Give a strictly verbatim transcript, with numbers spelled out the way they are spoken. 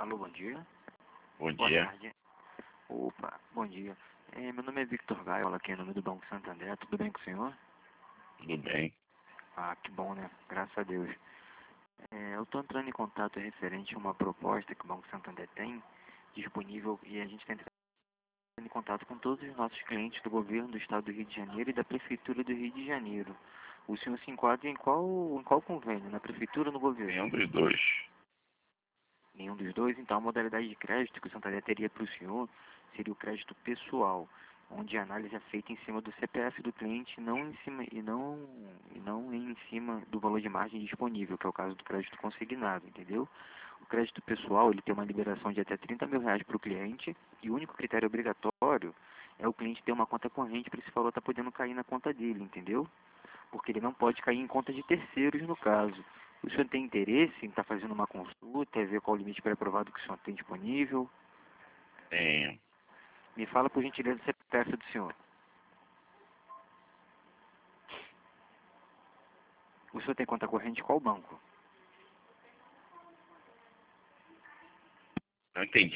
Alô, bom dia. Bom Boa dia. tarde. Opa, bom dia. É, meu nome é Victor Gaiola, aqui em nome do Banco Santander. Tudo bem com o senhor? Tudo bem? Ah, que bom, né? Graças a Deus. É, eu estou entrando em contato referente a uma proposta que o Banco Santander tem disponível e a gente está entrando em contato com todos os nossos clientes do governo do estado do Rio de Janeiro e da Prefeitura do Rio de Janeiro. O senhor se enquadra em qual, em qual convênio? Na Prefeitura ou no governo? Nenhum dos dois. Nenhum dos dois, então a modalidade de crédito que o Santander teria para o senhor seria o crédito pessoal, onde a análise é feita em cima do C P F do cliente não em cima, e, não, e não em cima do valor de margem disponível, que é o caso do crédito consignado, entendeu? O crédito pessoal ele tem uma liberação de até trinta mil reais para o cliente e o único critério obrigatório é o cliente ter uma conta corrente para esse valor estar podendo cair na conta dele, entendeu? Porque ele não pode cair em conta de terceiros no caso. O senhor tem interesse em estar fazendo uma consulta, ver qual o limite pré-aprovado que o senhor tem disponível? Tenho. Me fala por gentileza o C P F do senhor. O senhor tem conta corrente em qual banco? Não entendi.